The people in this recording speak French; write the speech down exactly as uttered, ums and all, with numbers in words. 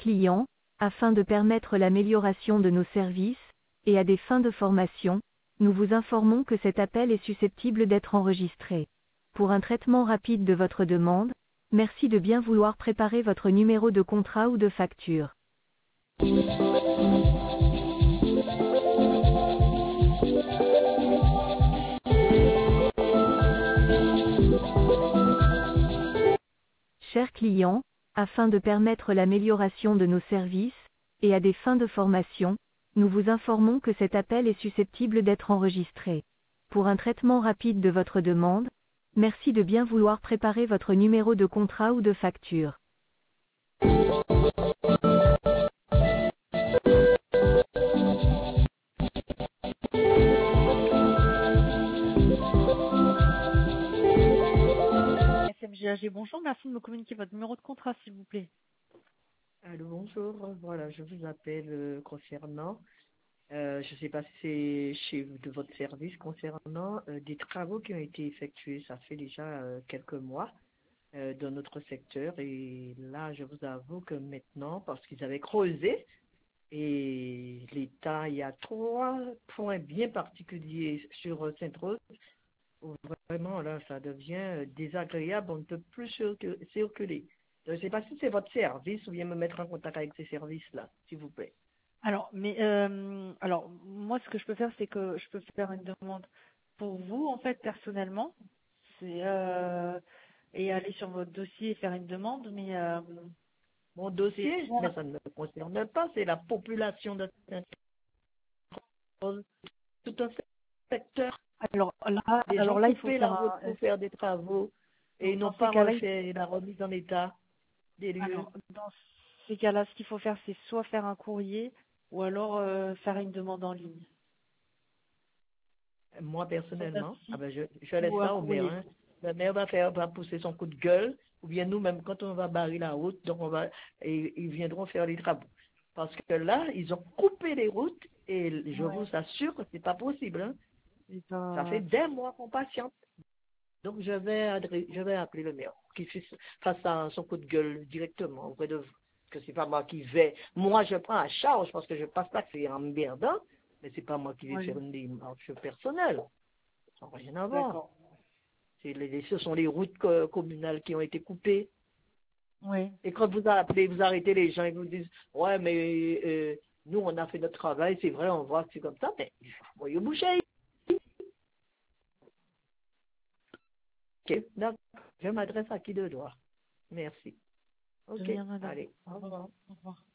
client, afin de permettre l'amélioration de nos services, et à des fins de formation, nous vous informons que cet appel est susceptible d'être enregistré. Pour un traitement rapide de votre demande, merci de bien vouloir préparer votre numéro de contrat ou de facture. Chers clients, afin de permettre l'amélioration de nos services, et à des fins de formation, nous vous informons que cet appel est susceptible d'être enregistré. Pour un traitement rapide de votre demande, merci de bien vouloir préparer votre numéro de contrat ou de facture. S M G A G, bonjour, merci de me communiquer votre numéro de contrat, s'il vous plaît. Allô, bonjour. Voilà, je vous appelle euh, concernant, euh, je ne sais pas si c'est chez vous de votre service, concernant euh, des travaux qui ont été effectués. Ça fait déjà euh, quelques mois euh, dans notre secteur. Et là, je vous avoue que maintenant, parce qu'ils avaient creusé, et l'État, il y a trois points bien particuliers sur euh, Sainte-Rose, où vraiment, là, ça devient euh, désagréable. On ne peut plus circu- circuler. Je ne sais pas si c'est votre service ou bien me mettre en contact avec ces services-là, s'il vous plaît. Alors, mais euh, alors moi, ce que je peux faire, c'est que je peux faire une demande pour vous, en fait, personnellement, c'est euh, et aller sur votre dossier et faire une demande, mais euh, Mon c'est dossier, mais soit ça ne me concerne pas, c'est la population de Sainte-Rose, tout un secteur. alors là, Les gens alors là, il faut coupaient faire la route un pour faire des travaux et donc ils dans n'ont ces pas cas-là, il- refait la remise en état des lieux. alors dans ces cas-là, ce qu'il faut faire, c'est soit faire un courrier ou alors euh, faire une demande en ligne. Moi, C'est personnellement, ah ainsi ben je, je laisse ou un ça au maire. courrier. Hein. Le maire va faire, va pousser son coup de gueule, ou bien nous-mêmes, quand on va barrer la route, donc on va, et ils viendront faire les travaux. Parce que là, ils ont coupé les routes, et je Ouais. vous assure que c'est pas possible. Hein. C'est Ça fait pas. des mois qu'on patiente. Donc je vais, adre- je vais appeler le maire, qui fasse fasse un- son coup de gueule directement auprès de vous. Que c'est pas moi qui vais. Moi, je prends à charge parce que je passe pas que c'est emmerdant, mais c'est pas moi qui vais Ouais. faire une démarche personnelle. Ça n'a rien à voir. D'accord. C'est les- ce sont les routes co- communales qui ont été coupées. Oui. Et quand vous appelez, vous arrêtez les gens et vous disent, ouais, mais euh, nous, on a fait notre travail, c'est vrai, on voit que c'est comme ça, mais voyez boucher. Ok, d'accord. Je m'adresse à qui de droit. Merci. De Ok, rien, madame. allez, au revoir. Au revoir.